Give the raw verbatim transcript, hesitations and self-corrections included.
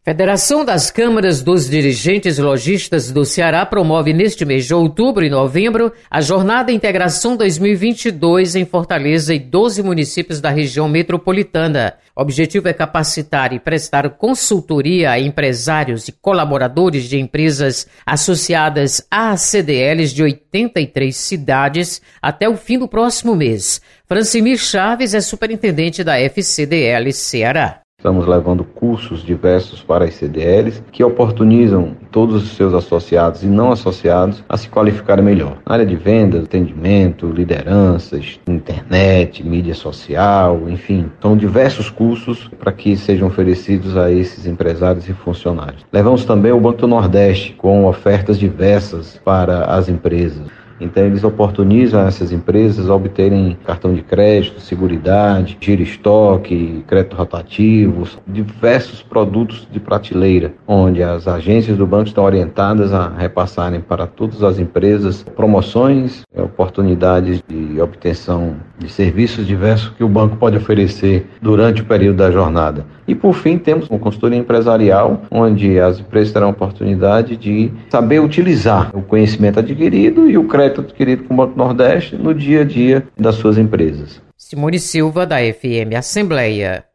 Federação das Câmaras dos Dirigentes Lojistas do Ceará promove neste mês de outubro e novembro a Jornada Integração dois mil e vinte e dois em Fortaleza e doze municípios da região metropolitana. O objetivo é capacitar e prestar consultoria a empresários e colaboradores de empresas associadas a C D Ls de oitenta e três cidades até o fim do próximo mês. Francimir Chaves é superintendente da F C D L Ceará. Estamos levando cursos diversos para as C D Ls que oportunizam todos os seus associados e não associados a se qualificarem melhor. Na área de vendas, atendimento, lideranças, internet, mídia social, enfim. São diversos cursos para que sejam oferecidos a esses empresários e funcionários. Levamos também o Banco do Nordeste com ofertas diversas para as empresas. Então eles oportunizam essas empresas a obterem cartão de crédito, seguridade, giro estoque, crédito rotativo, diversos produtos de prateleira, onde as agências do banco estão orientadas a repassarem para todas as empresas promoções, oportunidades de obtenção de serviços diversos que o banco pode oferecer durante o período da jornada. E por fim temos uma consultoria empresarial, onde as empresas terão a oportunidade de saber utilizar o conhecimento adquirido e o crédito adquirido com o Banco Nordeste no dia a dia das suas empresas. Simone Silva, da F M Assembleia.